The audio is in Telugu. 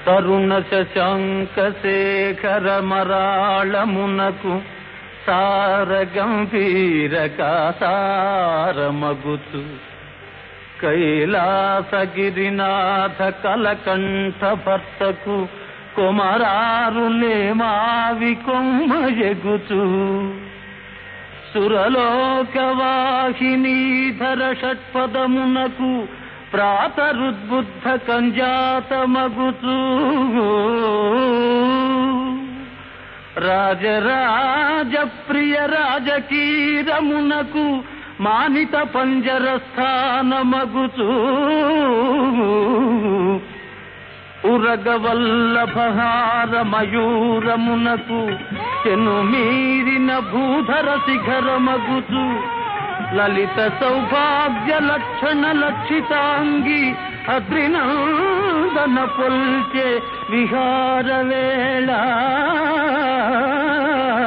తరుణ శశాంక శేఖర మరాళమునకు సార గంభీర కాసారమగుచు కైలాసగిరినాథ కలకంఠ భర్తకు కొమరారులే మావి కొమ్మ ఎగుచు సురలోకవాహినీధర షట్పదమునకు ప్రాతరుద్బుద్ధ కంజాతమగుచు రాజరాజ ప్రియ రాజకీరమునకు మానిత పంజరస్థానమగుచు ఉరగవల్లభహార మయూరమునకు చెనుమీరిన భూధర శిఖరమగుచు లలిత సౌభాగ్య లక్షణ లక్షితాంగి అద్రినందన పొల్చే విహార వేళ